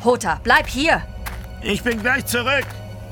Hota, bleib hier! Ich bin gleich zurück.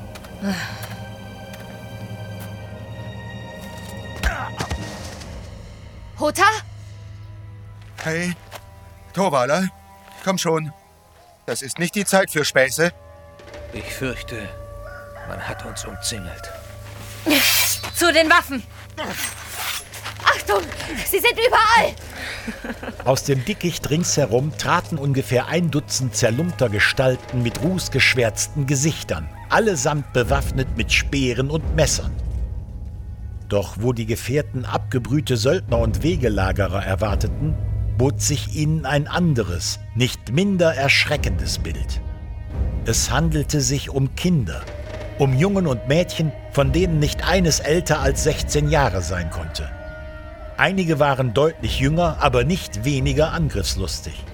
Hota? Hey, Torvala, komm schon. Das ist nicht die Zeit für Späße. Ich fürchte, man hat uns umzingelt. Zu den Waffen! Achtung, sie sind überall! Aus dem Dickicht ringsherum traten ungefähr 1 Dutzend zerlumpter Gestalten mit rußgeschwärzten Gesichtern, allesamt bewaffnet mit Speeren und Messern. Doch wo die Gefährten abgebrühte Söldner und Wegelagerer erwarteten, bot sich ihnen ein anderes, nicht minder erschreckendes Bild. Es handelte sich um Kinder, um Jungen und Mädchen, von denen nicht eines älter als 16 Jahre sein konnte. Einige waren deutlich jünger, aber nicht weniger angriffslustig.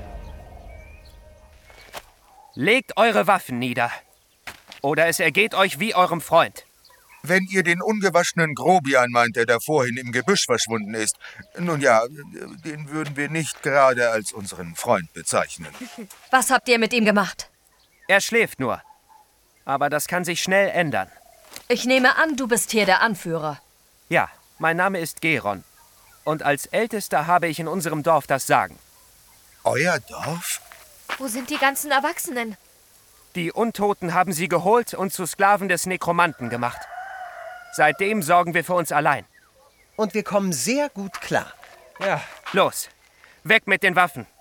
Legt eure Waffen nieder. Oder es ergeht euch wie eurem Freund. Wenn ihr den ungewaschenen Grobian meint, der da vorhin im Gebüsch verschwunden ist, nun ja, den würden wir nicht gerade als unseren Freund bezeichnen. Was habt ihr mit ihm gemacht? Er schläft nur. Aber das kann sich schnell ändern. Ich nehme an, du bist hier der Anführer. Ja, mein Name ist Geron. Und als Ältester habe ich in unserem Dorf das Sagen. Euer Dorf? Wo sind die ganzen Erwachsenen? Die Untoten haben sie geholt und zu Sklaven des Nekromanten gemacht. Seitdem sorgen wir für uns allein. Und wir kommen sehr gut klar. Ja, los. Weg mit den Waffen.